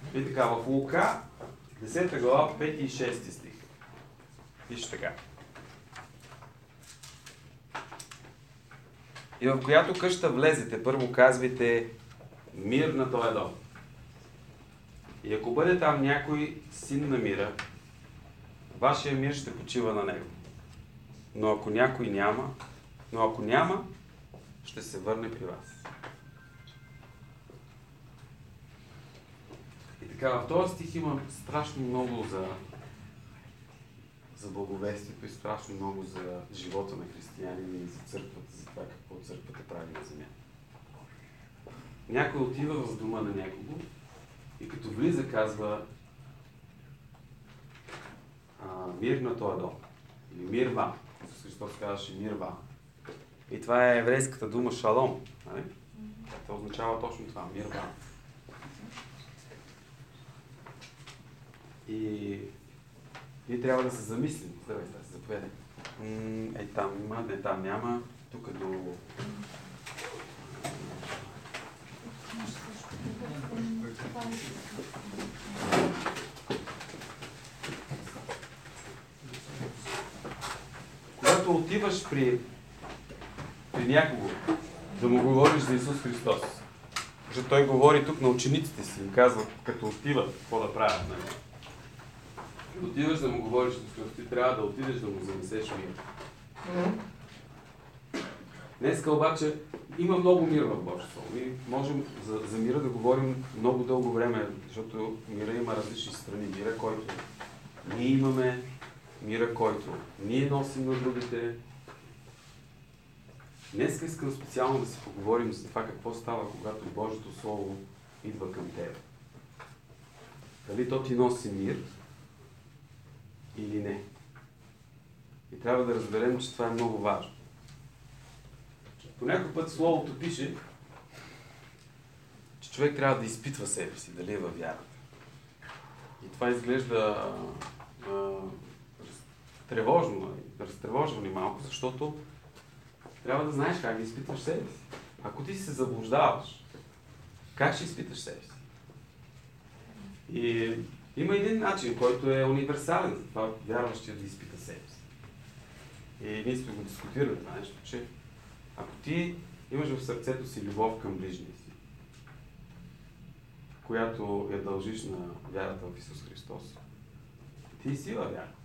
И така, в Лука, 10 глава, 5 и 6 стих. Пише така. И в която къща влезете, първо казвайте мир на този дом. И ако бъде там някой син на мира, вашия мир ще почива на него. Но ако няма, ще се върне при вас. И така, в този стих има страшно много за благовестието и страшно много за живота на християнини и за църквата, за това какво църквата прави на земя. Някой отива в дома на някого и като влиза казва мир на този дом. Или мир вам. Исус Христос казваше мир вам. И това е еврейската дума шалом. Нали? Това означава точно това. Мир вам. И ние трябва да се замислим. Здравейте, да се заповядайте. Там има, не там няма. Тук до... Когато отиваш при някого да му говориш за Исус Христос, защото той говори тук на учениците си и казва, като отиват, какво да правят. Нали? Като отиваш да му говориш за Христос, ти трябва да отидеш да му занесеш мир. Днеска обаче има много мир в Божие Слово. Ние можем за мира да говорим много дълго време, защото мира има различни страни. Мира, който ние имаме, мира, който ние носим на другите. Днес искам специално да си поговорим за това какво става, когато Божието Слово идва към теб. Дали то ти носи мир или не. И трябва да разберем, че това е много важно. По някой път Словото пише, че човек трябва да изпитва себе си, дали е във вярата. И това изглежда тревожно, разтревожва ни малко, защото трябва да знаеш как да изпитваш себе си. Ако ти се заблуждаваш, как ще изпиташ себе си? И има един начин, който е универсален за това вярващия да изпита себе си. И ние сме го дискутирали това нещо, че ако ти имаш в сърцето си любов към ближния си, която я дължиш на вярата в Исус Христос, ти си във вяра.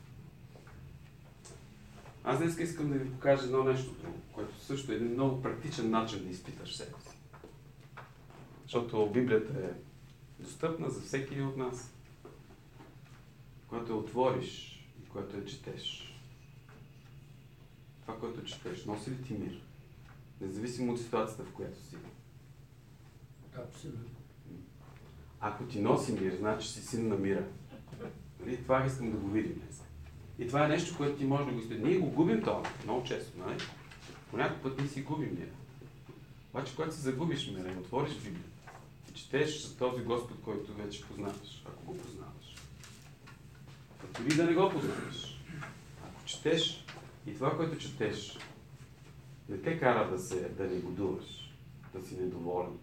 Аз днес искам да ви покажа едно нещо друго, което също е един много практичен начин да изпиташ себе си. Защото Библията е достъпна за всеки един от нас. Когато я отвориш и когато я четеш. Това, което четеш, носи ли ти мир? Независимо от ситуацията, в която си. Абсолютно. Ако ти носи мир, значи си син на мира. Нали? Това искам да го видим днес. И това е нещо, което ти може да го изпиташ. Ние го губим това много често, нали? Понякога път ние си губим мира. Обаче, когато си загубиш мира и отвориш Библията и четеш за този Господ, който вече познаваш, ако го познаваш. А дори да не го познаваш. Ако четеш и това, което четеш, не те кара да не годуваш, да си недоволен,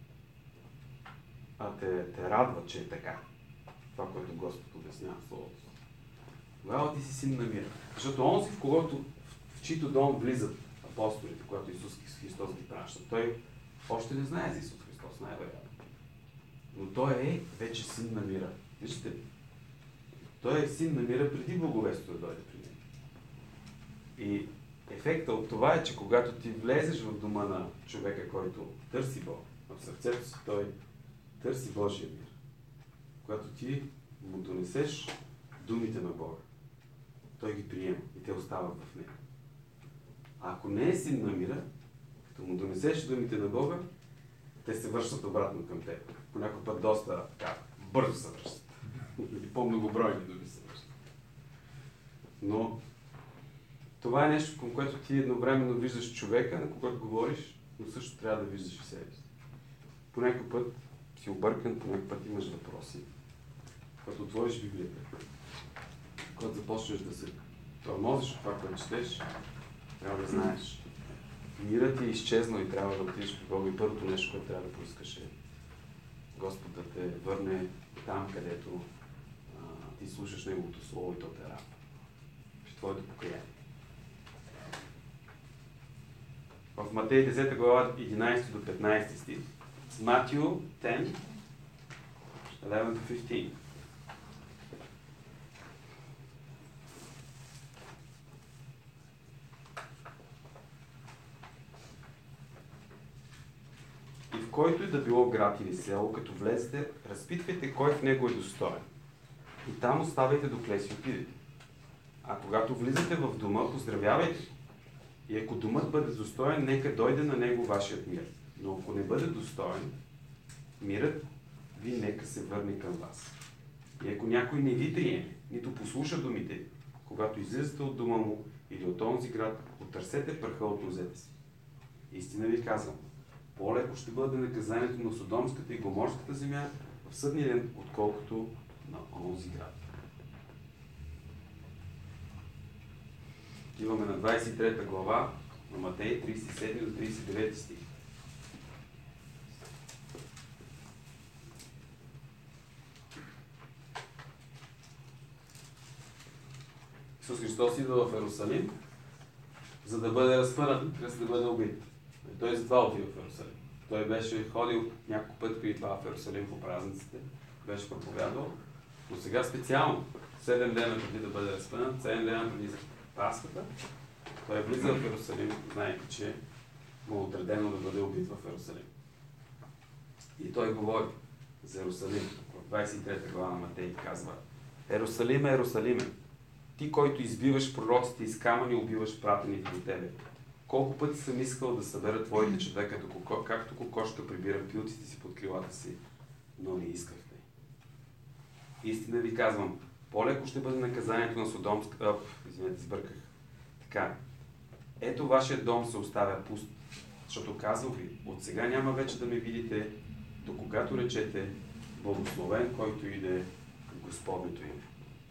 а те радва, че е така. Това, което Господ обяснява в Словото. Тогава ти си син на мира. Защото онзи, в чийто дом влизат апостолите, когато Исус Христос ги праща, той още не знае за Исус Христос, най-вероятно. Но той е вече син на мира. Виждате ли? Той е син на мира преди благовестието да дойде при него. И ефектът от това е, че когато ти влезеш в дома на човека, който търси Бог, в сърцето си той търси Божия мир. Когато ти му донесеш думите на Бога, той ги приема и те остават в него. А ако не е син на мира, като му донесеш думите на Бога, те се връщат обратно към теб. По някой път доста бързо се връщат. Или по-многобройни думи се връщат. Но това е нещо, към което ти едновременно виждаш човека, на когато говориш, но също трябва да виждаш и себе си. По някой път си объркан, по някой път имаш въпроси. Когато отвориш Библията, когато започнеш да се тормозиш от това, което четеш, трябва да знаеш. Мирът ти е изчезнал и трябва да отидеш при Бога и първото нещо, което трябва да поискаш е Господ да те върне там, където ти слушаш Неговото Слово и то те радва. При твоето покаяние. В Матей 10 глава 11 до 15 стих. Matthew 10, 11 to 15. И в който и да било град или село, като влезете, разпитвайте кой в него е достоен. И там оставайте докле си отидете. А когато влизате в дома, поздравявайте. И ако домът бъде достоен, нека дойде на него вашият мир. Но ако не бъде достоен, мирът ви нека се върне към вас. И ако някой не ви приеме, нито послуша думите, когато излизате от дома му или от онзи град, потърсете пръха от нозете си. Истина ви казвам, по-леко ще бъде наказанието на Содомската и Гоморската земя в съдния ден, отколкото на онзи град. Идваме на 23 глава на Матей 37 до 39 стих. Исус Христос идва в Йерусалим, за да бъде разпънат, за да бъде убит. И той затова отива в Йерусалим. Той беше ходил няколко пъти преди това в Йерусалим по празниците, беше проповядвал, но сега специално 7 дена преди да бъде разпънат, 7 дена преди Пасхата, той влиза в Йерусалим, знаейки, че му е отредено да бъде убит в Йерусалим. И той говори за Йерусалим. В 23 глава на Матей казва: Йерусалиме, Йерусалиме, ти, който избиваш пророците и с камъни убиваш пратените до тебе. Колко пъти съм искал да събера твоите чада, както кокошка прибира пилците си под крилата си, но не искахте. Истина ви казвам, по-леко ще бъде наказанието на Содомска... Извинете, сбърках. Така, ето вашия дом се оставя пуст, защото казвам ви, от сега няма вече да ме видите, до когато речете, благословен, който иде в Господнето име.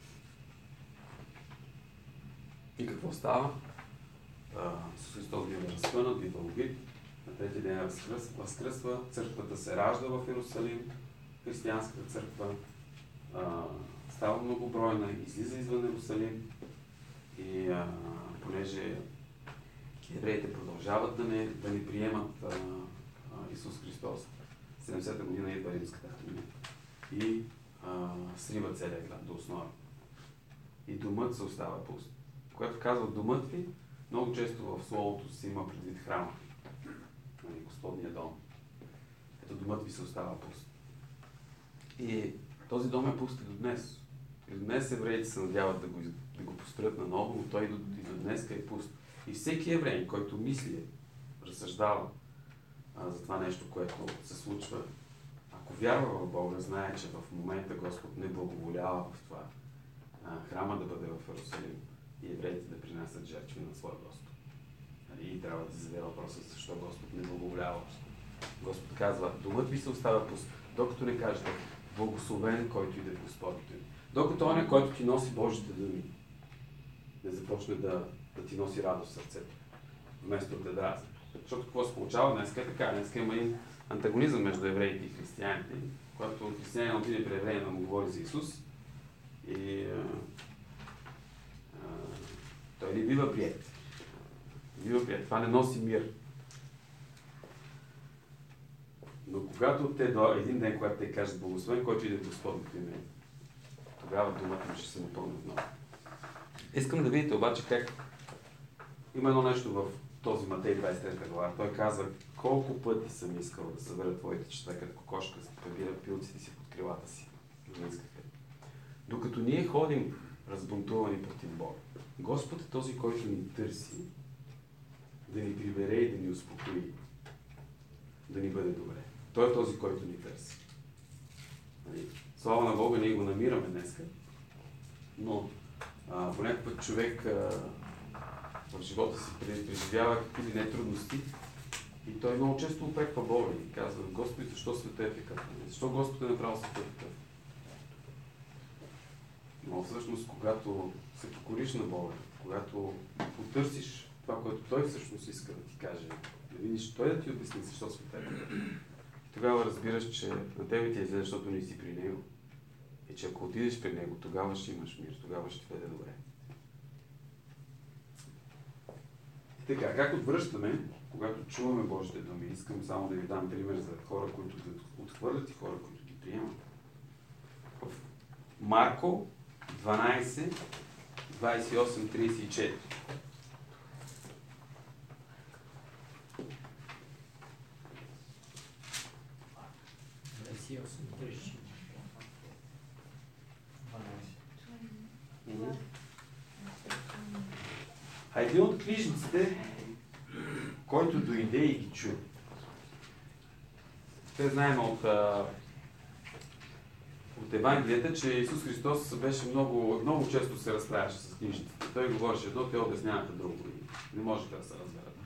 И какво става? Исус Христос бива разпънат, бива убит, на третия ден възкръсва, църквата се ражда в Йерусалим, християнската църква става многобройна, излиза извън Йерусалим и понеже евреите продължават да не приемат Исус Христос, 70-та година идва римската армия и срива целия град до основа. И домът се остава пуст. Когато казва домът ви, много често в словото си има предвид храма, Господния дом. Ето домът ви се остава пуст. И този дом е пуст и до днес. И до днес евреите се надяват да го построят наново, но той и до днес е пуст. И всеки еврей, който мисли, разсъждава за това нещо, което се случва, ако вярва в Бога, знае, че в момента Господ не благоволява в това храма да бъде в Йерусалим и евреите да принасят жертви на своя Господ. И трябва да се зададе въпроса, защо Господ не благоволява. Господ казва, домът ви се оставя пуст, докато не кажете, благословен, който иде в Господното име. Докато он е, който ти носи Божите думи, не започне да ти носи радост в сърцето, вместо да дразни. Защото какво се получава днес е така? Днес има и антагонизъм между евреите и християните, когато християнин отиде при еврея да му говори за Исус и той не бива приет. Това не носи мир. Но когато един ден, когато те кажат благословен, който иде в Господното име, тогава думата ми ще се напълни отново. Искам да видите обаче как има едно нещо в този Матей 23 глава. Той казва, колко пъти съм искал да събера твоите чета, като кокошка прибира пилците си под крилата си. Не искахте. Докато ние ходим разбунтувани против Бога, Господ е този, който ни търси да ни прибере и да ни успокои, да ни бъде добре. Той е този, който ни търси. Слава на Бога, ние го намираме днес, но понякога човек в живота си преживява какви ли не трудности и той много често упреква Бога и казва, Господи, защо света е такъв? Защо Господ е направил света такъв? Но всъщност, когато се покориш на Бога, когато потърсиш това, което Той всъщност иска да ти каже, да видиш Той да ти обясни защо света е такъв, тогава разбираш, че на тебе ти е зле, защото не си при него. И че ако отидеш при него, тогава ще имаш мир, тогава ще ти бъде добре. И така, как отвръщаме, когато чуваме Божите думи, искам само да ви дам пример за хора, които ги отхвърлят и хора, които ги приемат. В Марко 12, 28, 34. А един от книжниците, който дойде и ги чу. Те знаем от Евангелията, че Исус Христос беше много често се разправяше с книжниците. Той говореше едно, те обясняваха друго. Не можеха да се разберат.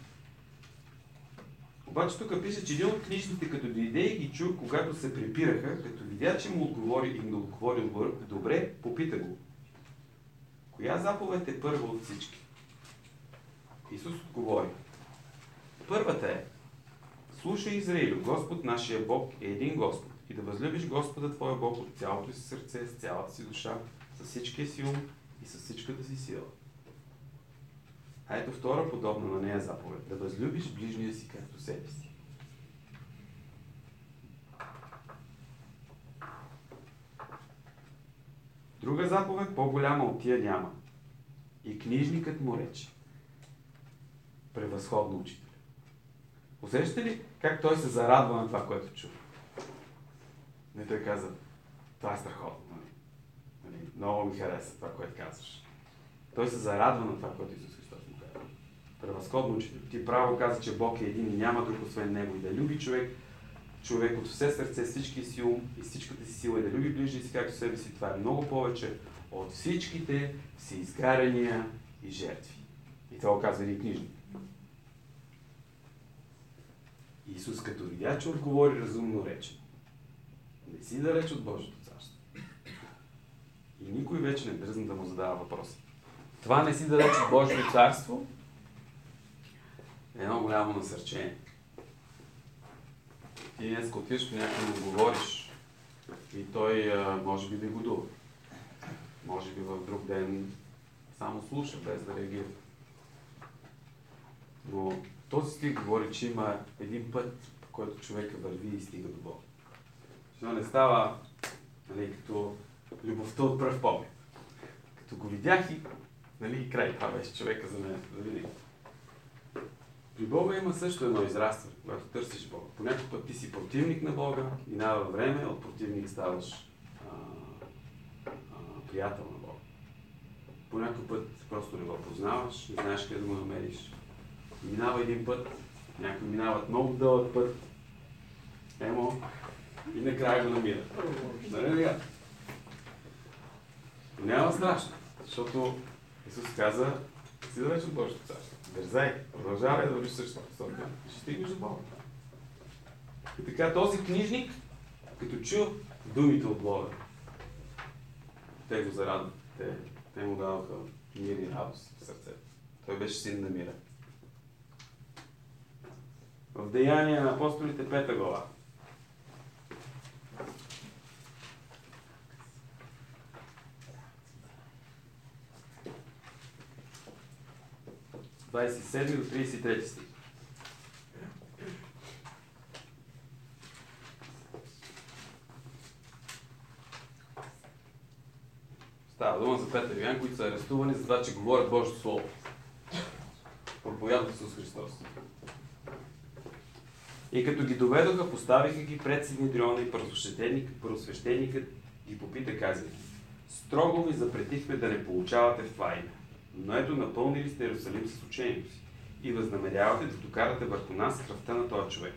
Обаче тук пише, че един от книжниците, като дойде и ги чу, когато се препираха, като видя, че му отговори добре, попита го. Коя заповед е първа от всички? Исус отговори. Първата е: слушай, Израилю, Господ нашия Бог е един Господ, и да възлюбиш Господа твоя Бог от цялото си сърце, с цялата си душа, с всичкия си ум и с всичката си сила. А ето втора подобна на нея заповед: да възлюбиш ближния си както себе си. Друга заповед по-голяма от тия няма. И книжникът му рече: превъзходно, учителю. Усещате ли как той се зарадва на това, което чува? Не, той каза: това е страхотно. Много ми хареса това, което казваш. Той се зарадва на това, което Исус Христос му казва. Превъзходно, учителю. Ти право каза, че Бог е един и няма друг освен Него, и да люби човек от все сърце, всички си ум и всичката си сила, и да люби ближния си както себе си. Това е много повече от всичките си изгаряния и жертви. И това казва един книжник. Исус, като видя, че отговори разумно, рече: не си далеч от Божието царство. И никой вече не дръзна да му задава въпроса. Това не си далеч от Божието царство е едно голямо насърчение. Ти днес отиваш при някой му говориш и той може би да годува. Може би в друг ден само слуша, без да реагира. Но този стих говори, че има един път, по който човека върви и стига до Бога. Това не става, като любовта от пръв поглед. Като го видях и край, това беше човека за мен. При Бога има също едно израстване, когато търсиш Бога. Понякога път ти си противник на Бога, минава време, от противник ставаш приятел на Бога. Понякога път просто не го познаваш, не знаеш къде да го намериш. Минава един път, някои минават много дълъг път, и накрая го намират. Но няма страшно, защото Исус каза: си далеч от Божието царство. Дързай, продължавай да вървиш същата посока. Ще стигнеш до Бога. И така този книжник, като чу думите от Бога, те го зарадват. Те му даваха мир и радост в сърцето. Той беше син на мира. В Деяния на апостолите 5 глава. От 27 до 33 стих. Става дума за Петър и Йоан, които са арестувани за това, че говорят Божието Слово. Проповядват Исус Христос. И като ги доведоха, поставиха ги пред Синедриона, и първосвещеникът ги попита, казвайки: строго ви запретихме да не получавате в това име, но ето напълнили сте Иерусалим с учението си и възнамерявате да докарате върху нас кръвта на този човек.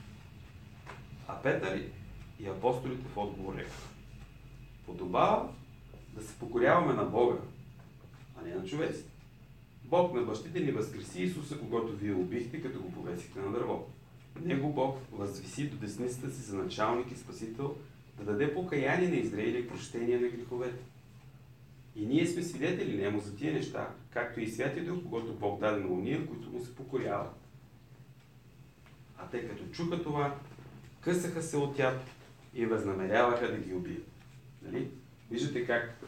А Петър и апостолите в отговор рекоха: подобава да се покоряваме на Бога, а не на човеците. Бог на бащите ни възкреси Исуса, когато вие убихте, като го повесихте на дърво. Него Бог възвиси до десницата си за началник и спасител, да даде покаяние на Израиля и прощение на греховете. И ние сме свидетели нему за тия неща, както и Святия Дух, когато Бог даде на уния, които му се покоряват. А те като чуха това, късаха се от тях и възнамеряваха да ги убият. Нали? Виждате как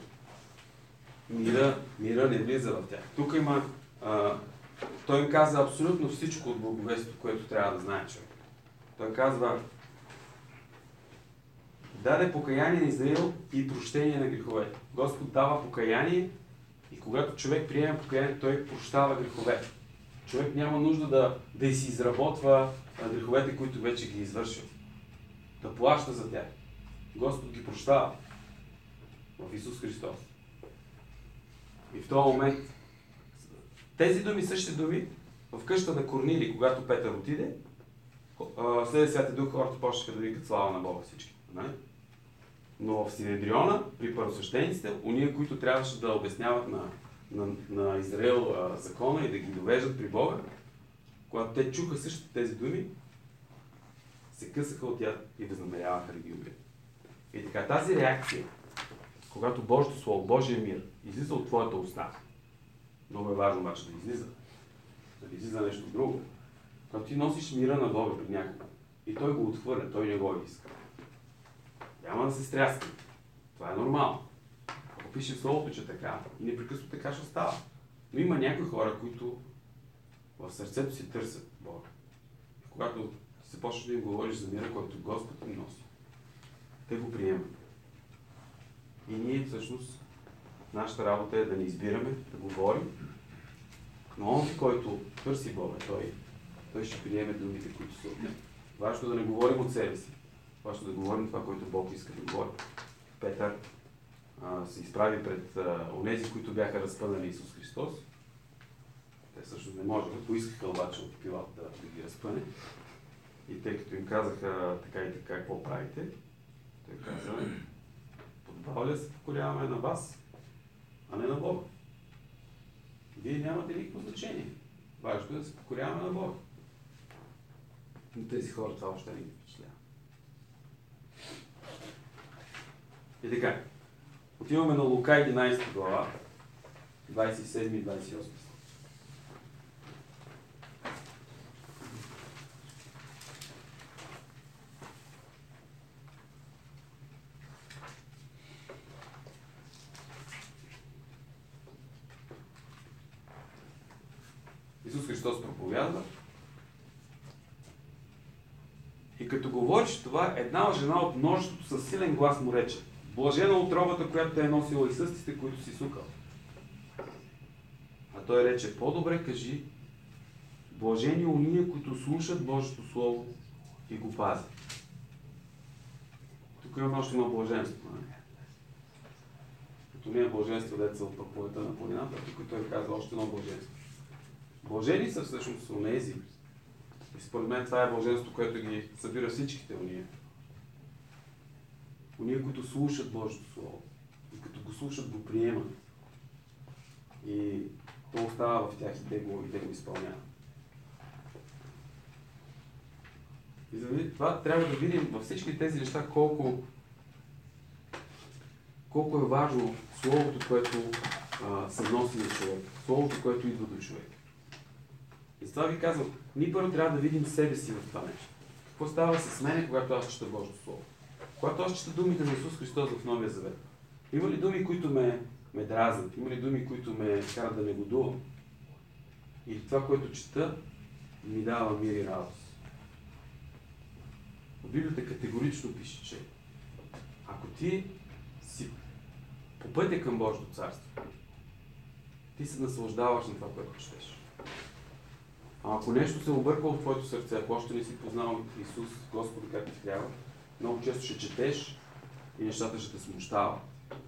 мира не влиза в тях. Тук има... той им каза абсолютно всичко от благовестието, което трябва да знае човек. Той казва: даде покаяние на Израил и прощение на греховете. Господ дава покаяние и когато човек приема покаяние, той прощава греховете. Човек няма нужда да си изработва греховете, които вече ги извършил. Да плаща за тях. Господ ги прощава в Исус Христос. И в този момент тези думи, същите думи, в къща на Корнили, когато Петър отиде, след Святия Дух хората почнаха да викат слава на Бога всички. Не? Но в Синедриона, при първосвещениците, уния, които трябваше да обясняват на Израел закона и да ги довеждат при Бога, когато те чуха същите тези думи, се късаха от тях и възнамеряваха да ги убият. И така, тази реакция, когато Божието Слово, Божия мир, излиза от твоята уста, много е важно обаче да излиза. Да излиза нещо друго. Когато ти носиш мира на Бога пред някого и той го отхвърля, той не го иска. Няма да се стряска. Това е нормално. Ако пише в Словото, че така, и непрекъснато така ще става. Но има някои хора, които в сърцето си търсят Бога. И когато се почнеш да им говориш за мира, който Господ им носи, те го приемат. И ние всъщност, нашата работа е да не избираме, да говорим, но онзи, който търси Бога, той ще приеме думите, които са от него. Важно е да не говорим от себе си. Важно е да говорим това, което Бог иска да говори. Петър се изправи пред онези, които бяха разпънали Исус Христос. Те всъщност не можеха, поискаха обаче от Пилат да ги разпъне. И тъй като им казаха така и така, какво правите, той каза: подобава ли да се покоряваме на вас, а не на Бога? Вие нямате никакво значение. Важно е да се покоряваме на Бога. Но тези хора това още не ги впечатлява. И така, отиваме на Лука 11 глава, 27 и 28. Исус Христос проповядва. И като говориш това, една жена от множеството със силен глас му рече: блажена отробата, която те е носила, и състите, които си сукал. А той рече: по-добре кажи: блажени уния, които слушат Божието Слово и го пазят. Тук имаме още едно блаженство. Като не е блаженство, деца от проповедта на планината, тук той казва още едно блаженство. Блажени са всъщност онези. И според мен това е блаженство, което ги събира всичките уния. Уния, които слушат Божието Слово. И като го слушат, го приемат. И то остава в тях и те го изпълняват. И заради това трябва да видим във всички тези неща колко е важно Словото, което се носи на човек. Словото, което идва до човек. И с това ви казвам, ние първо трябва да видим себе си в това нещо. Какво става с мене, когато аз чета Божието Слово? Когато аз чета думите на Исус Христос в Новия Завет, има ли думи, които ме дразнат? Има ли думи, които ме карат да негодувам? Или това, което чета, ми дава мир и радост? В Библията категорично пише, че ако ти си по пътя към Божието царство, ти се наслаждаваш на това, което четеш. А ако нещо се обърква в твоето сърце, ако още не си познал Исус, Господа, както ти трябва, много често ще четеш и нещата ще те смущават.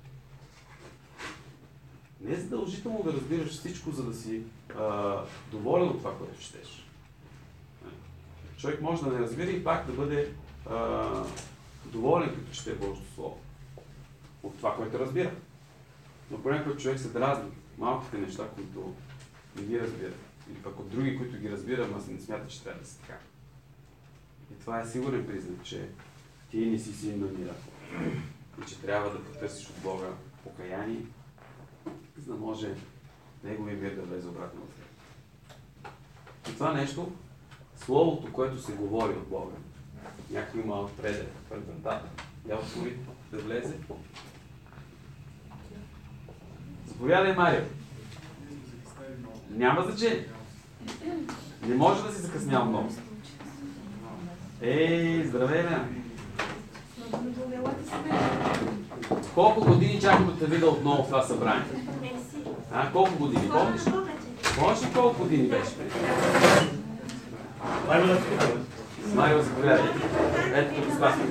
Не е задължително да разбираш всичко, за да си доволен от това, което четеш. Човек може да не разбира и пак да бъде доволен, като чете Божието Слово. От това, което разбира. Но понякога човек се дразни малките неща, които не ги разбира. Или пък от други, които ги разбира, но не смята, че трябва да са така. И това е сигурен признак, че ти не си син на мира. И че трябва да потърсиш от Бога покаяние, за да може Неговия мир да влезе обратно в теб. И това нещо, Словото, което се говори от Бога, Някой малък пред вратата. Я отвори да влезе. Заповядай, Марио. Няма значение. Не може да си закъснял много. Здравей, Лена. Колко години чакам да те видя отново в това събрание? Колко години? Помниш? Помниш ли колко години беше? Марио, заповядай. Ето тук спасвай.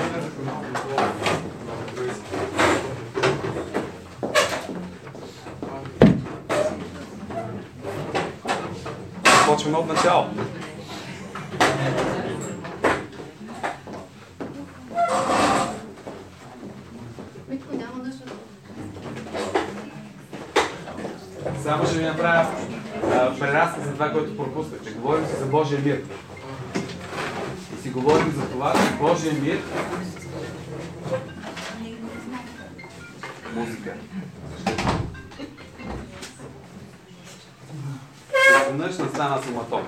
Почваме от начало. Само ще ви направя преразказ за това, което пропуснахте. Говорим си за Божия мир. И си говорим за това, че Божия мир... Музика. Изведнъж настана суматоха.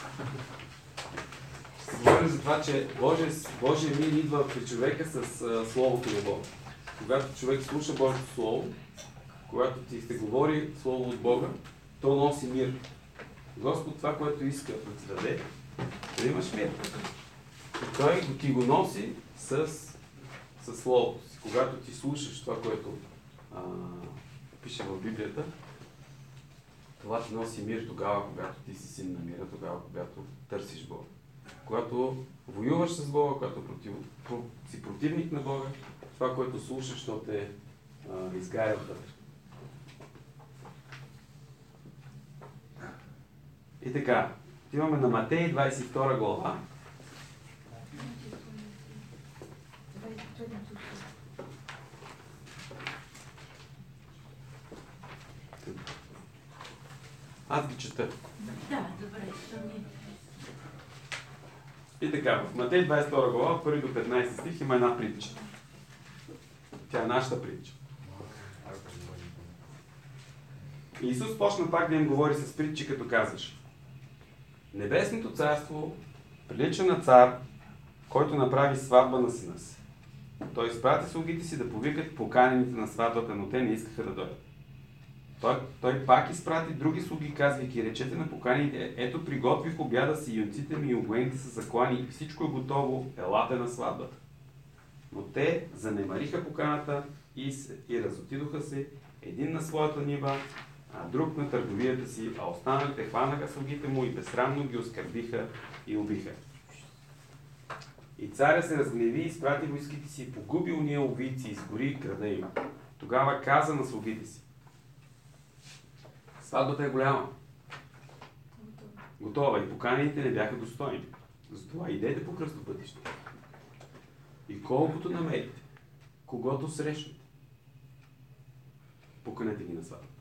Говорим за това, че Божия мир идва при човека с Словото на Бога. Когато човек слуша Божието Слово, когато ти се говори Слово от Бога, то носи мир. Господ това, което иска да ти даде, да имаш мир. И Той ти го носи с Словото си. Когато ти слушаш това, което пише в Библията, това ти носи мир тогава, когато ти си син на мира, тогава, когато търсиш Бога. Когато воюваш с Бога, когато си противник на Бога, това, което слушаш, то те изгаря вътре. И така, имаме на Матей 22 глава. Аз ги чета. Да, добре. И така, в Матей 22 глава, 1 до 15 стих има една притча. Тя е нашата притча. Исус почна пак да им говори с притчи, като казваше: Небесното царство прилича на цар, който направи сватба на сина си. Той изпрати слугите си да повикат поканените на сватбата, но те не искаха да дойдат. Той пак изпрати други слуги, казвайки: речете на поканените: ето, приготвих обяда си, юнците ми и огоените са заклани, всичко е готово, елате на сватбата. Но те занемариха поканата и разотидоха се, един на своята нива, а друг на търговията си, а останалите хванаха слугите му и безсрамно ги оскърбиха и убиха. И царя се разгневи и изпрати войските си и погуби уния убийци, изгори града им. Тогава каза на слугите си: сватбата е голяма. Готова и поканените не бяха достойни. Затова идете по кръстопътища. И колкото намерите, когото срещнете, поканете ги на сватбата.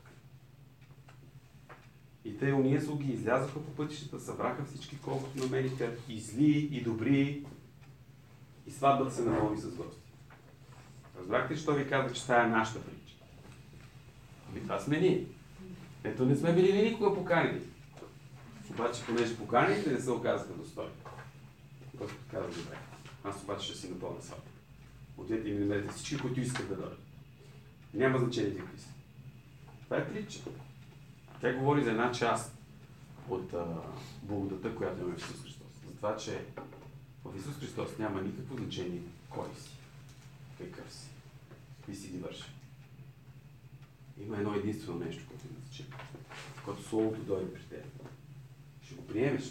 И те уния слуги излязаха по пътищата, събраха всички, колкото намериха, и зли, и добри, и сватбата се напълни с гости. Разбрахте ли, що ви казах, че това е нашата притча? Ами това сме ние. Ето не сме били никога поканени. Обаче, понеже поканените не се оказаха достойни. Господ каза: добре, аз обаче ще си напълня сватба. Отидете и ми намерите всички, които искат да дойдат. Няма значение какви са. Това е притча. Тя говори за една част от благодата, която имаме в Исус Христос. За това, че в Исус Христос няма никакво значение кой си, какъв си, какви си ги върши. Има едно единствено нещо, което има значение. Когато Словото дойде при теб, ще го приемеш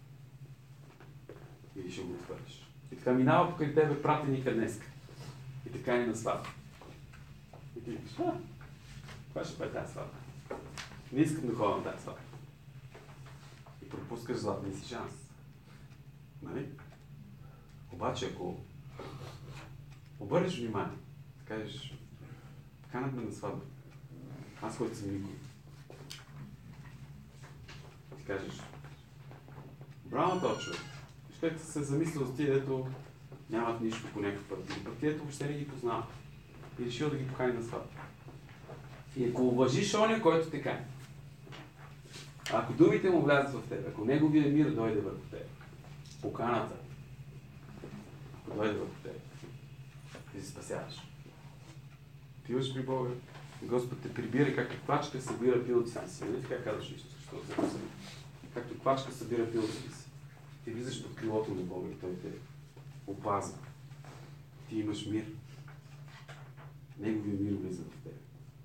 или ще го отвърнеш. И така минава покрай тебе пратеника днеска. И така ни на сватба. И ти викаш: това ще бъде тази сватба. Не искам да ходя на тази сватба. И пропускаш златния си шанс. Нали? Обаче, ако обърнеш внимание, да кажеш: канат ме на сватба, аз който съм никой. Ти кажеш: браво на този човек. Ще се замисля за тия, дето нямат нищо по някакъв път. И пък тието въобще не ги познава. И решил да ги покани на сватба. И ако уважиш оня, който те кани, ако думите му влязат в теб, ако неговия мир дойде върху теб, поканата дойде върху теб. Ти се спасяваш. Отиваш при Бога, Господ те прибира, както квачка събира пилците си. Нали така казваш Исус Христос? Както квачка събира пилците си. Ти влизаш под крилото на Бога и Той те опазва. Ти имаш мир. Неговия мир влиза в теб.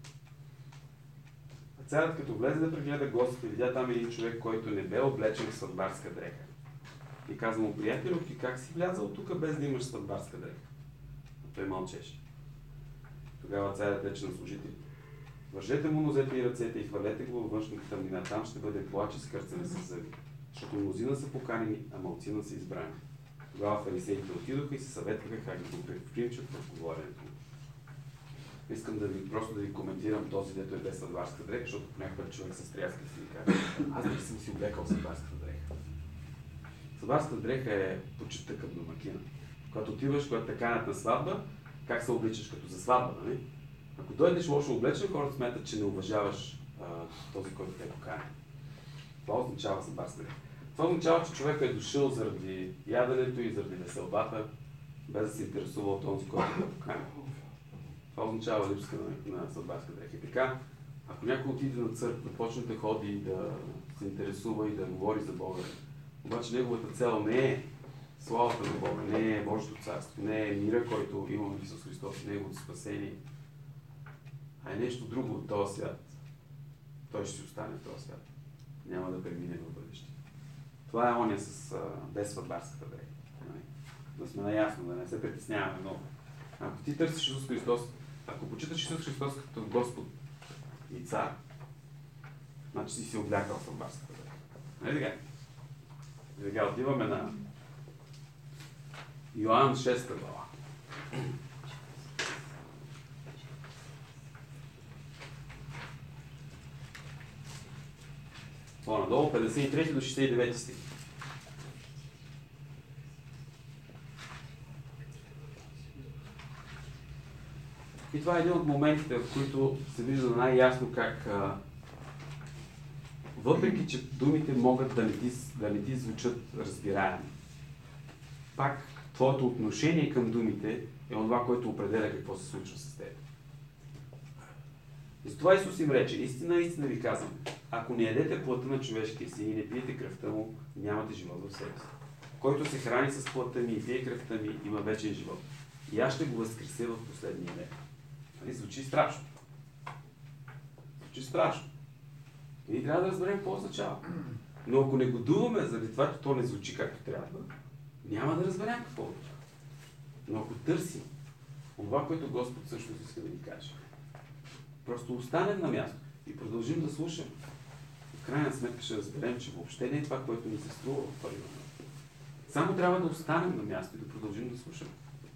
А царят като влезе да прегледа Господ, видя там един човек, който не бе облечен в сватбарска дреха. И каза му: приятелю, ти как си влязал тук без да имаш сватбарска дреха? А той мълчеше. Тогава царят рече на служителите: вържете му нозете и ръцете и хвалете го във външната тъмнина. Там ще бъде плач и скърцане с зъби. Защото мнозина са поканени, а малцина са избрани. Тогава фарисеите отидоха и се съветваха как да го предприемчат в говоренето му. Искам просто да ви коментирам този, дето е без сватбарска дреха, защото понякога човек се стряска и си каже: аз не съм си облекал сватбарската дреха. Сватбарската дреха е почитта към домакина. Когато отиваш, когато те канят на сватба, как се обличаш като за сватба, нали? Ако дойдеш лошо облечен, хората смятат, че не уважаваш този, който те покани. Това означава сватбарска дреха. Това означава, че човек е дошъл заради яденето и заради веселбата, без да се интересува от този, който те покани. Това означава липска на сватбарска дреха. И така, ако някой отиде на църква, почне да ходи, да се интересува и да говори за Бога, обаче неговата цел не е славата на Бога, не е Божието царство, не е мира, който имаме в Исус Христос и неговото спасение, а е нещо друго от този свят. Той ще си остане в този свят. Няма да премине в бъдеще. Това е оня с без сватбарската дреха. Да сме наясно, да не се притесняваме много. Ако ти търсиш Исус Христос, ако почиташ Исус Христос като Господ и Цар, значи си облякал сватбарската дреха. Нали така? Сега отиваме на Йоан 6 глава. По-надолу, 53 до 69 стих. И това е един от моментите, в които се вижда най-ясно как въпреки, че думите могат да не ти звучат разбираеми, пак твоето отношение към думите е това, което определя какво се случва с теб. И затова Исус им рече: истина, истина ви казвам, ако не ядете плътта на човешкия син и не пиете кръвта му, нямате живот в себе си. Който се храни с плътта ми и пие кръвта ми, има вечен живот. И аз ще го възкреся в последния век. Звучи страшно. Звучи страшно. И трябва да разберем какво означава. Но ако не годуваме заради това, че то не звучи както трябва, няма да разберем какво означава. Но ако търсим това, което Господ всъщност иска да ни каже, просто останем на място и продължим да слушаме, в крайна сметка ще разберем, че въобще не е това, което ни се струва в първи момент. Само трябва да останем на място и да продължим да слушаме.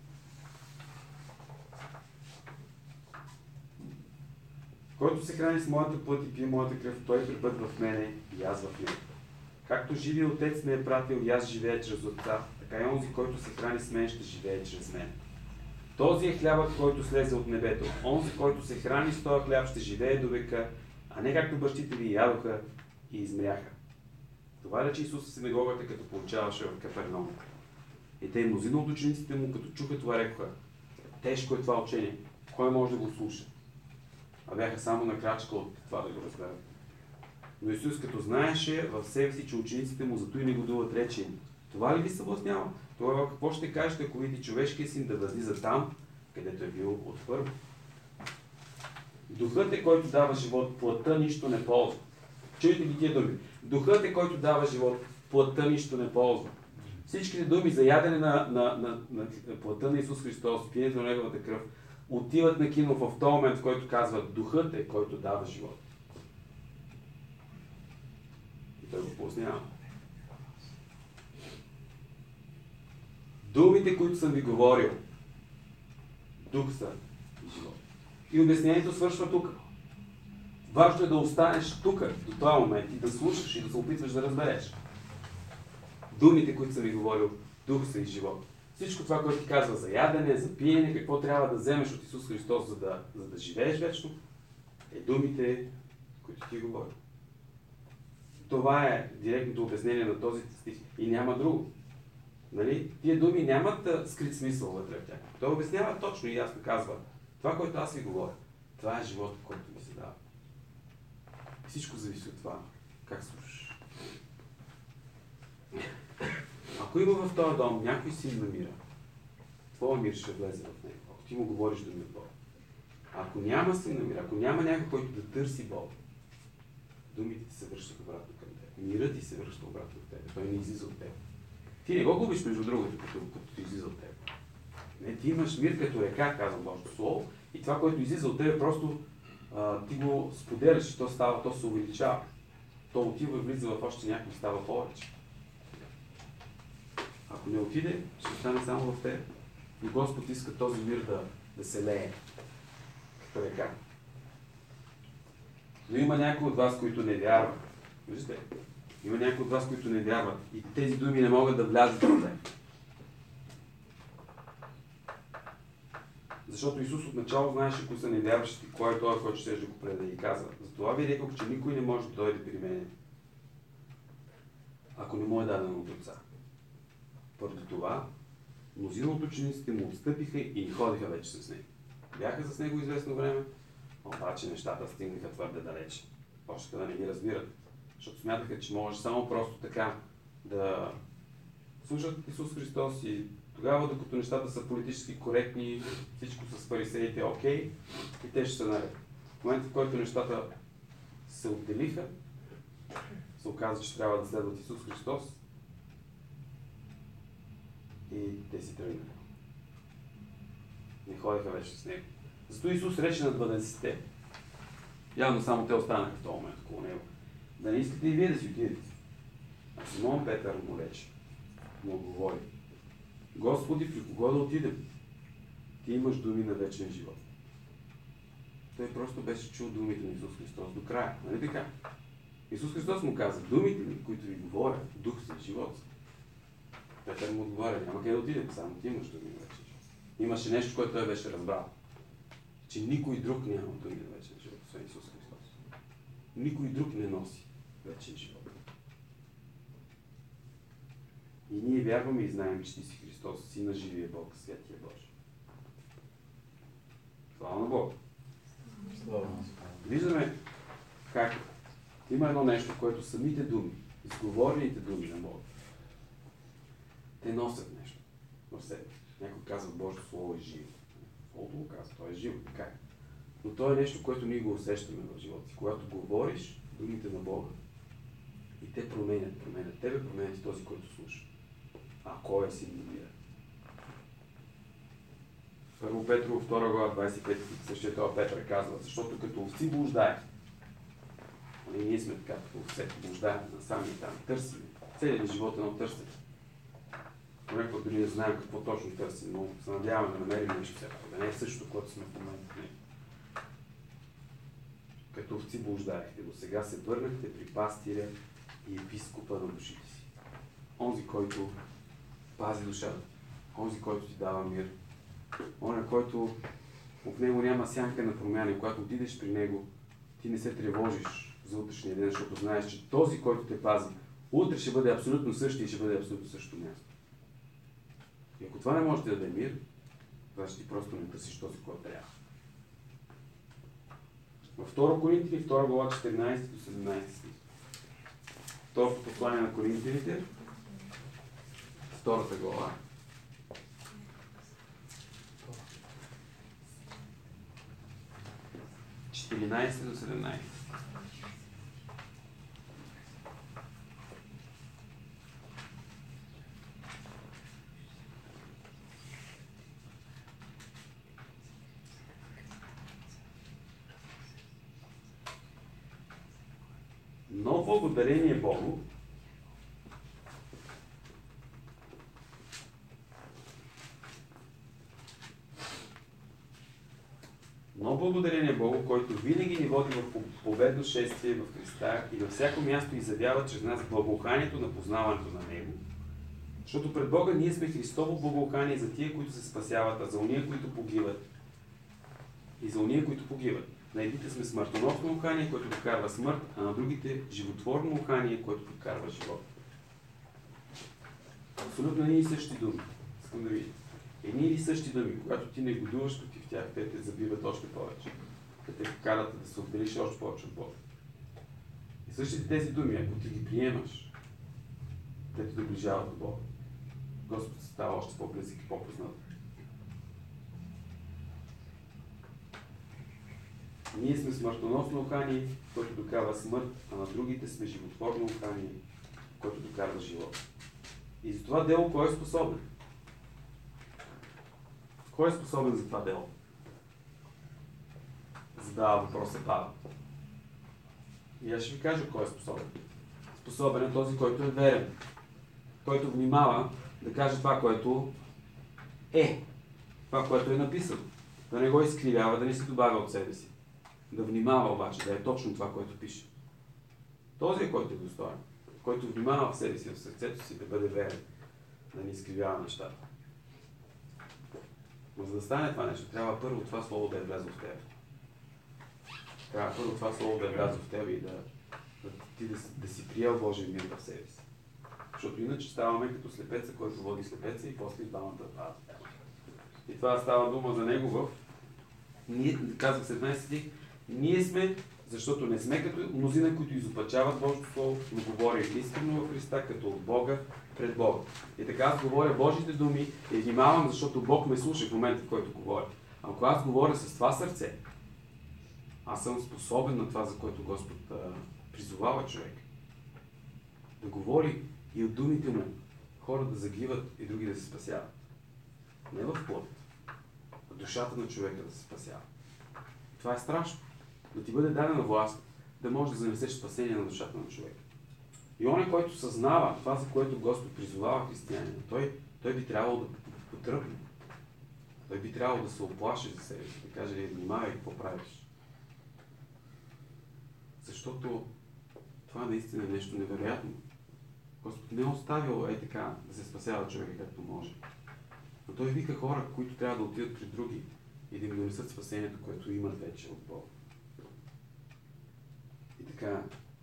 Който се храни с моята плът и пие моята кръв, той пребъдва в мене и аз в него. Както живия Отец ме е пратил и аз живея чрез Отца, така и онзи, който се храни с мен, ще живее чрез мен. Този е хлябът, който слезе от небето. Онзи, който се храни с този хляб, ще живее до века, а не както бащите ви ядоха и измряха. Това рече Исус в синагогата, като получаваше в Капернаум. И те, мнозина от учениците му, като чуха това, рекоха: тежко е това учение, кой може да го слуша? А бяха само на крачка от това да го разберат. Но Исус, като знаеше в себе си, че учениците му зато и негодуват, рече им: това ли ви съблазнява? Тогава какво ще кажете, ако видите човешкия син да възлиза там, където е бил от първо? Духът е, който дава живот, плътта нищо не ползва. Чуете ли тия думи? Духът е, който дава живот, плътта нищо не ползва. Всичките думи за ядене на плътта на Исус Христос, пиенето на неговата кръв, отиват на кино в този момент, в който казват: духът е, който дава живот. И той го пояснява. Думите, които съм ви говорил, дух са и живот. И обяснението свършва тук. Важно е да останеш тук, до този момент, и да слушаш и да се опитваш да разбереш. Думите, които съм ви говорил, дух са и живот. Всичко това, което ти казва за ядене, за пиене, какво трябва да вземеш от Исус Христос, за да живееш вечно, е думите, които ти говори. Това е директното обяснение на този стих и няма друго. Нали? Тия думи нямат скрит смисъл вътре в тях. Той обяснява точно и ясно казва, това, което аз ви говоря, това е живота, който ми се дава. Всичко зависи от това, как слушаш. Ако има в този дом някой син на мира, твоя мир ще влезе в него, ако ти му говориш думи от Бога. Ако няма син на мира, ако няма някой, който да търси Бога, думите ти се връщат обратно към теб. Мирът ти се връща обратно в теб. Той не излиза от теб. Ти не го губиш между другото, като ти излиза от теб. Не, ти имаш мир като река, казва Божието Слово, и това, което излиза от теб, просто ти го споделяш и то се увеличава. То отива и влиза в още някой, става повече. Ако не отиде, ще остане само в теб. И Господ иска този мир да се лее като река. Но има някои от вас, които не вярват. Виждате? Има някои от вас, които не вярват. И тези думи не могат да влязат в теб. Защото Исус отначало знаеше кои са невярващи, кой е той, който ще да го предаде и казва. Затова ви рекох, че никой не може да дойде при мен, ако не му е дадено от Отца. Поради това, мнозина от учениците му отстъпиха и не ходиха вече с него. Бяха с него известно време, обаче нещата стигнаха твърде далече. Почнаха да не ги разбират, защото смятаха, че може само просто така да служат Исус Христос и тогава, докато нещата са политически коректни, всичко с фарисеите е окей, и те ще са наред. В момента, в който нещата се отделиха, се оказа, че трябва да следват Исус Христос и те си тръгнаха. Не ходиха вече с него. Зато Исус рече на 12-те. Явно само те останаха в този момент около него. Да не искате и вие да си отидете. А Симон Петър му рече, му говори: Господи, при кого да отидем? Ти имаш думи на вечен живот. Той просто беше чул думите на Исус Христос до края. Нали така? Исус Христос му каза: думите ми, които ви говоря, дух са и живот. Петър му отговаря: няма къде да отидем, само ти имаш думи на вечен живот. Имаше нещо, което той беше разбрал. Че никой друг няма думи на вечен живот, освен Исус Христос. Никой друг не носи вечен живот. И ние вярваме и знаем, че ти си Христос, Син на живия Бог, Святия Божий. Слава на Бога! Виждаме как има едно нещо, в което самите думи, изговорените думи на Бога, те носят нещо в себе. Някой казва: Божието Слово е живо. Словото го казва, то е живо, така е. Но то е нещо, което ние го усещаме в живота си. Когато говориш думите на Бога, и те променят тебе, променят и този, който слуша. А кой е син на мира? Първо Петрово, 2 глава, 25, същия това Петър казва: защото като овци блуждаем. Ние сме така, като овце, блуждаем насами там, търсим. Целият ни живот е едно търсене. Понякога дори не знаем какво точно търсим, но се надяваме да намерим нещо все пак. Да не е същото, което сме в момента. Като овци блуждаехте, до сега се върнахте при пастиря и епископа на душите си. Онзи, който пази душата, онзи, който ти дава мир, онзи, който в него няма сянка на промяна, и когато отидеш при него, ти не се тревожиш за утрешния ден, защото знаеш, че този, който те пази, утре ще бъде абсолютно същия и ще бъде абсолютно същото място. И ако това не може да даде мир, значи ти просто не търсиш този, който трябва. Във 2 Коринтини, 2 глава, 14 до 17 стих. Второто послание на Коринтините, 2 глава. От 14 до 17. Но благодарение Богу, който винаги ни води в победно шествие в Христа и на всяко място изявява чрез нас благоуханието на познаването на Него. Защото пред Бога ние сме Христово благоухание за тия, които се спасяват, а за уния, които погиват. И за уния, които погиват. На едните сме смъртоносно ухание, което докарва смърт, а на другите животворно ухание, което докарва живот. Абсолютно едни и същи думи. Искам да видите. Едни или същи думи, когато ти негодуваш против тях, те те забиват още повече. Те те карат да се отделиш още повече от Бога. И същите тези думи, ако ти ги приемаш, те те доближават до Бога. Господ става още по-близък и по-познат. Ние сме смъртоносно ухание, което докарва смърт, а на другите сме животворно ухание, което докарва живот. И за това дело кой е способен? Кой е способен за това дело? Задава въпроса Павел. И аз ще ви кажа кой е способен. Способен е този, който е верен. Който внимава да каже това, което е. Това, което е написано. Да не го изкривява, да не се добавя от себе си. Да внимава обаче, да е точно това, което пише. Този е, който е достоен. Който внимава в себе си, в сърцето си, да бъде верен. Да не изкривява нещата. Но за да стане това нещо, трябва първо това слово да е влязло в тебе. Трябва първо това слово да е влязло в тебе и да си приел Божия мир в себе си. Защото иначе ставаме като слепеца, който води слепеца и после двамата падат. И това става дума за него в... Казах 17 стих, ние сме, защото не сме като мнозина, които изопачават Божието Слово, но говорим искрено в Христа, като от Бога пред Бога. И така аз говоря Божите думи и внимавам, защото Бог ме слуша в момента, в който говоря. А ако аз говоря с това сърце, аз съм способен на това, за което Господ призовава човек. Да говори и от думите му хора да загиват и други да се спасяват. Не в плът, а душата на човека да се спасява. Това е страшно. Да ти бъде дадена власт, да можеш да занесеш спасение на душата на човека. И он, който съзнава това, за което Господ призовава християнина, той би трябвало да потръпне. Той би трябвало да се оплаши за себе си, да каже, внимавай какво правиш. Защото това наистина е нещо невероятно. Господ не е оставил така да се спасява човека както може. Но той вика хора, които трябва да отидат при други и да им донесат спасението, което имат вече от Бога. И така,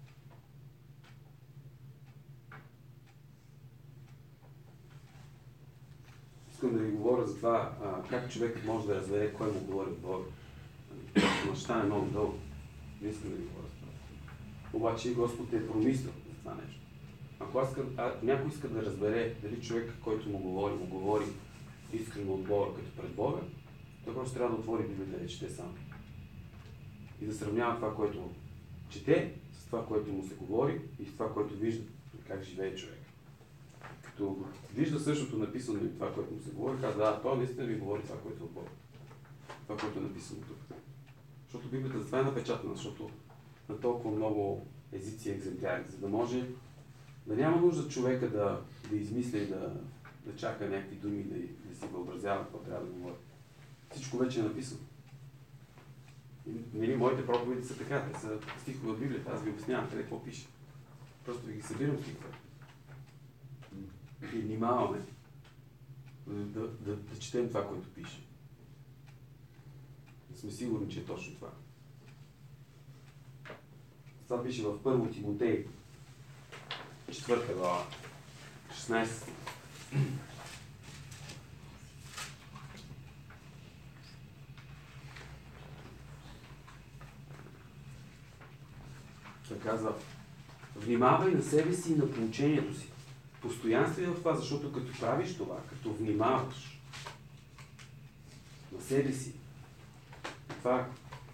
искам да ви говоря за това, как човек може да разбере кой му говори от Бога. Но ще стане много дълго. Не искам да ви говоря за това. Обаче Господ е промислил за това нещо. Ако някой иска да разбере дали човек, който му говори искрено от Бога, като пред Бога, той просто трябва да отвори Библията да чете сам. И да сравнява това, което чете, с това, което му се говори и с това, което вижда, как живее човек. Като вижда същото написано и това, което му се говори, казва, той наистина ми говори това, което е от Бога. Това, което е написано тук. Защото Библията за това е напечатана, защото на толкова много езици и екземпляри, за да може да няма нужда човека да измисля и да чака някакви думи, да си въобразява какво трябва да говори. Всичко вече е написано. И, моите проповеди са така, те са стихове от Библията, аз ви обяснявам къде какво пише. Просто ви ги събирам стихове. И внимаваме да четем това, което пише. Да сме сигурни, че е точно това. Това пише в 1 Тимотей, 4 глава, 16. Той казва, внимавай на себе си и на поучението си. Постоянствай в това, защото като правиш това, като внимаваш на себе си, това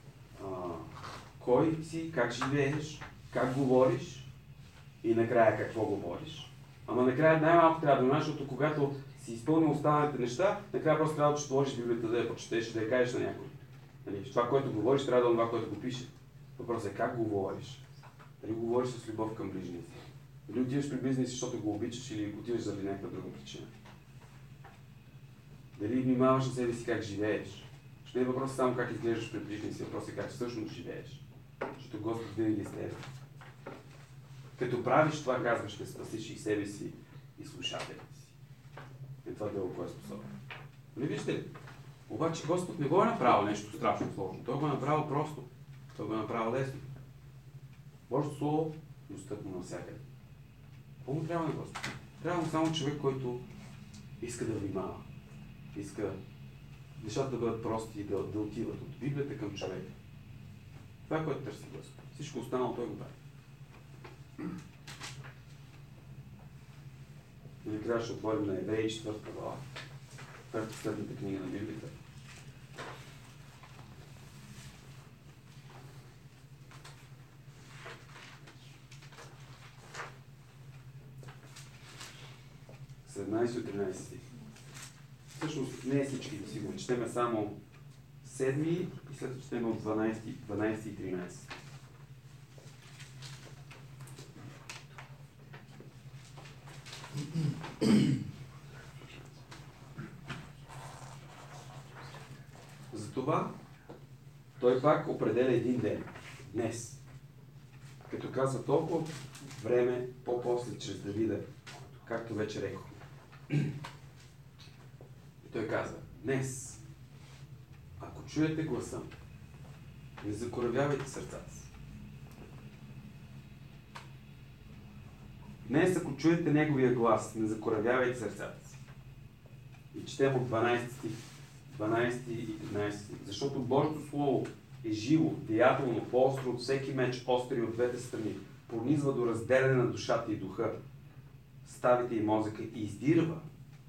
кой си, как живееш, как говориш и накрая какво говориш. Ама накрая най-малко трябва да внимаваш, защото когато си изпълнил останалите неща, накрая просто трябва да сложиш Библията, да я прочетеш и да я кажеш на някой. Нали, това, което говориш, трябва да е това, което го пише. Въпросът е как говориш. Дали говориш с любов към ближния си. Дали отиваш при ближния си, защото го обичаш или отиваш заради някаква друга причина. Дали внимаваш на себе си как живееш. Защото не е въпросът само как изглеждаш при ближния си, въпросът е как всъщност живееш. Защото Господ винаги е с теб. Като правиш това, казваш, ще спасиш и себе си, и слушателите си. И това дело, кое е способен. Не виждате ли? Обаче Господ не го е направил нещо страшно сложно. Той го е направил просто. Той го е направил лесно. Божието Слово е достъпно навсякъде. Какво му трябва на Господ? Трябва му само човек, който иска да внимава. Иска нещата да бъдат прости и да отиват от Библията към човека. Това е което търси Господ. Всичко останало той го прави. И накрая ще отворим на Евреи 4 глава. Това е последната книга на Библията. С 17 от 13 стих. Всъщност не е всички да си го четеме само 7 и след това четеме от 12 и 13. Затова той пак определя един ден, днес. Като казва толкова време по-после чрез Давида, както вече рекох. И той казва, днес, ако чуете гласа, не закоравявайте сърцата си. Днес, ако чуете неговия глас, не закоравявайте сърцата си. И четем от 12 и 13 стих. Защото Божието Слово е живо, деятелно, по-остро от всеки меч, остри от двете страни, пронизва до разделяне на душата и духа, ставите и мозъка и издирва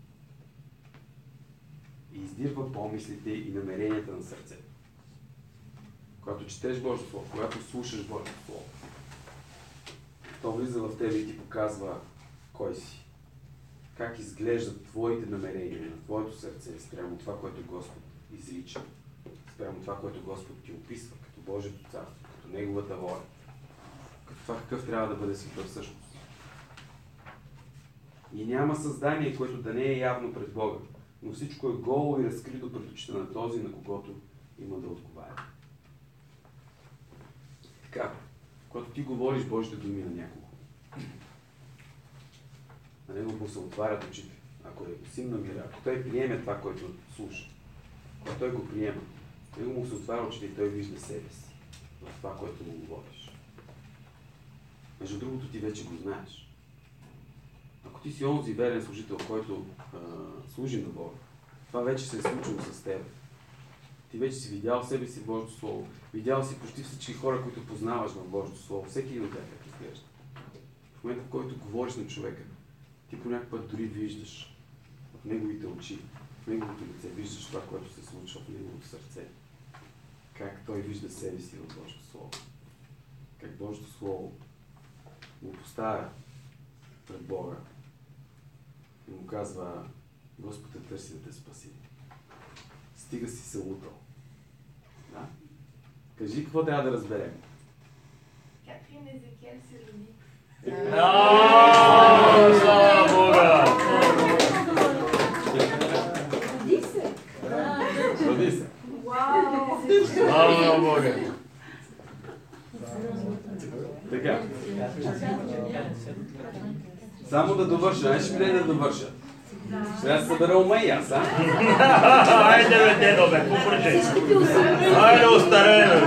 помислите и намеренията на сърцето. Когато четеш Божието Слово, когато слушаш Божието Слово, то влиза в тебе и ти показва кой си. Как изглеждат твоите намерения на твоето сърце спрямо това, което Господ изрича, спрямо това, което Господ ти описва, като Божието царство, като Неговата воля, като това какъв трябва да бъде света всъщност. И няма създание, което да не е явно пред Бога, но всичко е голо и разкрито пред очите на този, на когото има да отговаря. Така, когато ти говориш Божите думи на някого, на него му се отварят очите. Ако е син на мира, ако той приеме това, което слуша, ако той го приема, него му се отваря очите и той вижда себе си в това, което му говориш. Между другото, ти вече го знаеш. Ако ти си онзи верен служител, който служи на Бога, това вече се е случило с теб. Ти вече си видял себе си в Божието Слово. Видял си почти всички хора, които познаваш в Божието Слово. Всеки един от тях как изглежда. В момента, в който говориш на човека, ти по някакъв път дори виждаш в неговите очи, в неговото лице, виждаш това, което се случва в неговото сърце. Как той вижда себе си в Божието Слово. Как Божието Слово го поставя пред Бога и му казва, Господ те търси да те спаси. Стига си се лутал. Да? Кажи какво трябва да разберем. Катрин Езекиел се роди. Слава Бога! Роди се! Роди се. Вау! Слава Бога! Така. Само да довърша. Знаеш ли да довърша? Трябва да събера ума и аз, а? Айде бе, дедо бе, попръчай! Айде, остарее бе!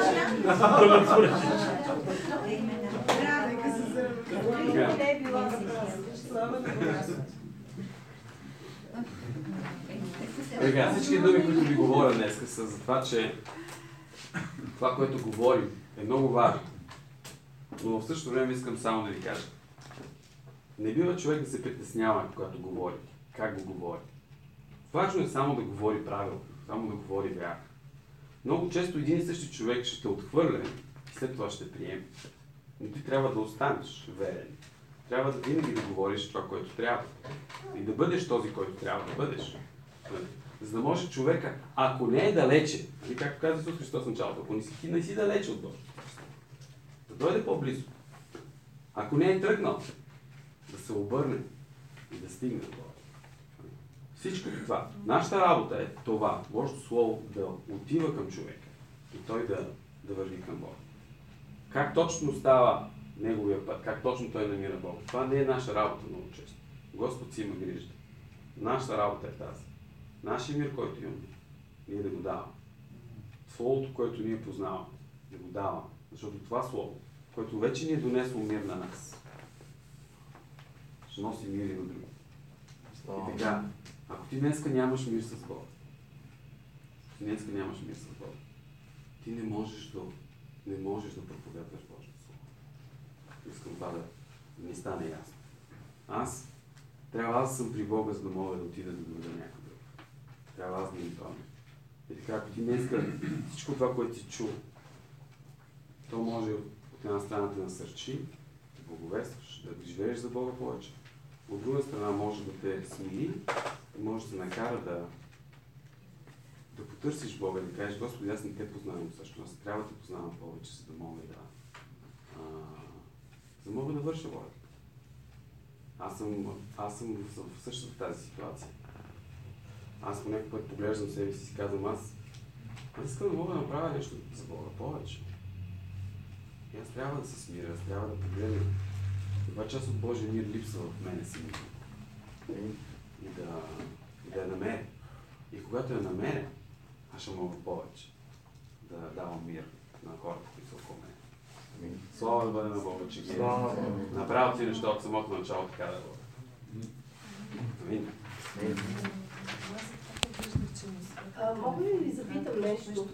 Така, всички думи, които ви говоря днес, са за това, че това, което говорим, е много важно. Но в същото време искам само да ви кажа. Не бива човек да се притеснява, когато говори. Как го говори. Важно е само да говори правилно, само да говори вярно. Много често един и същи човек ще те отхвърля и след това ще приеме. Но ти трябва да останеш верен. Трябва да винаги да говориш това, което трябва. И да бъдеш този, който трябва да бъдеш. За да може човека, ако не е далече, и както каза Исус Христос в началото, ако не си далече от Бога, да дойде по-близо. Ако не е тръгнал, да се обърне и да стигне до Бога. Всичко това. Нашата работа е това, Божието Слово да отива към човека и той да върви към Бога. Как точно става неговия път, как точно той намира Бога. Това не е наша работа много често. Господ си има грижда. Нашата работа е тази. Нашия мир, който имаме, ние да го даваме. Словото, което ние познаваме, да го даваме. Защото това Слово, което вече ни е донесло мир на нас, ще носи мир и на други. И така, ако ти днеска нямаш мир с Бога, ти не можеш да проповядваш Божието Слово. Искам това да ми стане ясно. Аз трябва да съм при Бога, за да мога да отида да доведа някой друг. Трябва аз да им това. И така, ако ти днеска всичко това, което си чул, то може от една страна да те насърчи, да благовестваш, да живееш за Бога повече. От друга страна може да те смили и може да те накара да потърсиш Бога, да кажеш: Господи, аз не те познавам също, аз трябва да те познавам повече, за да мога да върша волята. Аз съм в същата тази ситуация. Аз по някакъв път поглеждам себе си и си казвам: аз искам да мога да направя нещо за Бога повече. И аз трябва да се смиря, аз трябва да погледна каква част от Божия мир липсва в мене самото. И да я намеря. И когато я намеря, аз ще мога повече да давам мир на хората, които са около мен. Слава да бъде на Бога, че ги е направил тези неща от самото начало, така да бъде. Амин. Мога ли да ви запитам нещо?